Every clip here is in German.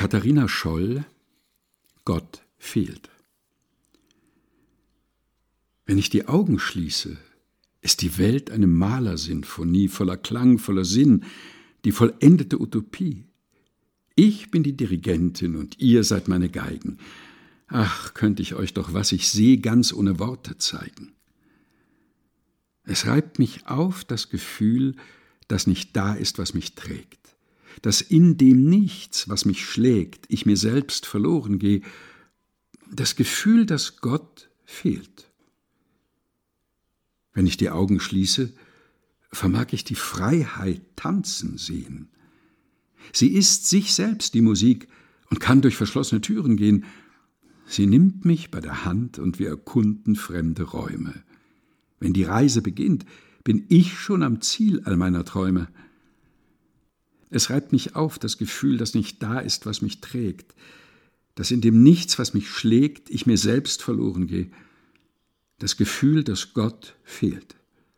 Katharina Scholl, Gott fehlt. Wenn ich die Augen schließe, ist die Welt eine Malersinfonie, voller Klang, voller Sinn, die vollendete Utopie. Ich bin die Dirigentin und ihr seid meine Geigen. Ach, könnte ich euch doch, was ich sehe, ganz ohne Worte zeigen. Es reibt mich auf das Gefühl, dass nicht da ist, was mich trägt, dass in dem Nichts, was mich schlägt, ich mir selbst verloren gehe, das Gefühl, dass Gott fehlt. Wenn ich die Augen schließe, vermag ich die Freiheit tanzen sehen. Sie ist sich selbst die Musik und kann durch verschlossene Türen gehen. Sie nimmt mich bei der Hand und wir erkunden fremde Räume. Wenn die Reise beginnt, bin ich schon am Ziel all meiner Träume. Es reibt mich auf, das Gefühl, dass nicht da ist, was mich trägt, dass in dem Nichts, was mich schlägt, ich mir selbst verloren gehe. Das Gefühl, dass Gott fehlt.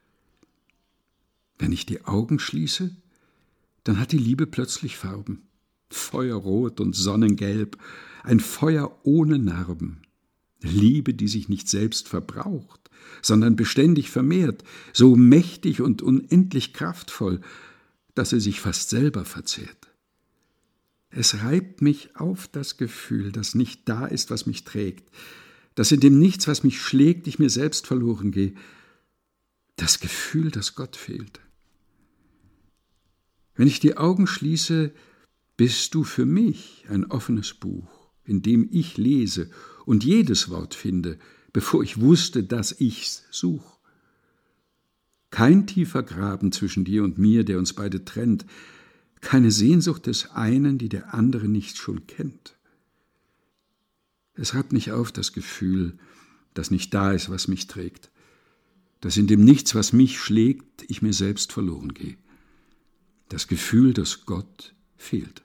Wenn ich die Augen schließe, dann hat die Liebe plötzlich Farben. Feuerrot und Sonnengelb, ein Feuer ohne Narben. Liebe, die sich nicht selbst verbraucht, sondern beständig vermehrt, so mächtig und unendlich kraftvoll, dass sie sich fast selber verzehrt. Es reibt mich auf das Gefühl, dass nicht da ist, was mich trägt, dass in dem Nichts, was mich schlägt, ich mir selbst verloren gehe. Das Gefühl, dass Gott fehlt. Wenn ich die Augen schließe, bist du für mich ein offenes Buch, in dem ich lese und jedes Wort finde, bevor ich wusste, dass ich's such. Kein tiefer Graben zwischen dir und mir, der uns beide trennt, keine Sehnsucht des einen, die der andere nicht schon kennt. Es reibt mich auf, das Gefühl, dass nicht da ist, was mich trägt, dass in dem Nichts, was mich schlägt, ich mir selbst verloren gehe. Das Gefühl, dass Gott fehlt.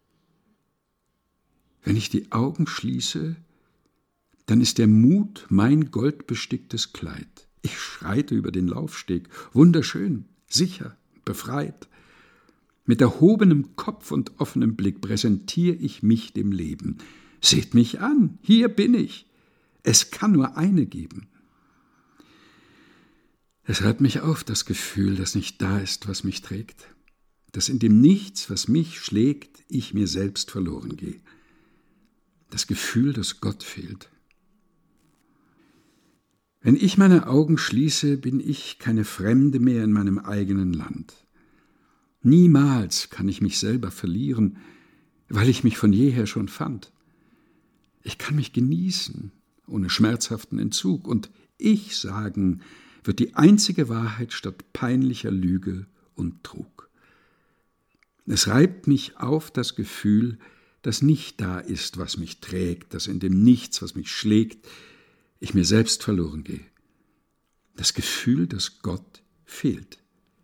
Wenn ich die Augen schließe, dann ist der Mut mein goldbesticktes Kleid. Ich schreite über den Laufsteg, wunderschön, sicher, befreit. Mit erhobenem Kopf und offenem Blick präsentiere ich mich dem Leben. Seht mich an, hier bin ich. Es kann nur eine geben. Es reibt mich auf, das Gefühl, dass nicht da ist, was mich trägt, dass in dem Nichts, was mich schlägt, ich mir selbst verloren gehe. Das Gefühl, dass Gott fehlt. Wenn ich meine Augen schließe, bin ich keine Fremde mehr in meinem eigenen Land. Niemals kann ich mich selber verlieren, weil ich mich von jeher schon fand. Ich kann mich genießen, ohne schmerzhaften Entzug, und ich sagen wird die einzige Wahrheit statt peinlicher Lüge und Trug. Es reibt mich auf das Gefühl, dass nicht da ist, was mich trägt, dass in dem Nichts, was mich schlägt, ich mir selbst verloren gehe. Das Gefühl, dass Gott fehlt.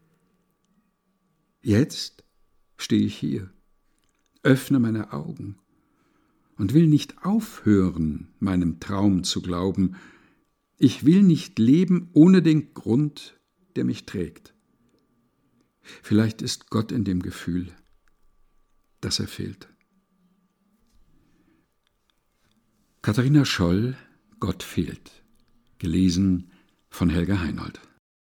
Jetzt stehe ich hier, öffne meine Augen und will nicht aufhören, meinem Traum zu glauben. Ich will nicht leben ohne den Grund, der mich trägt. Vielleicht ist Gott in dem Gefühl, dass er fehlt. Katharina Scholl, Gott fehlt. Gelesen von Helga Heinold.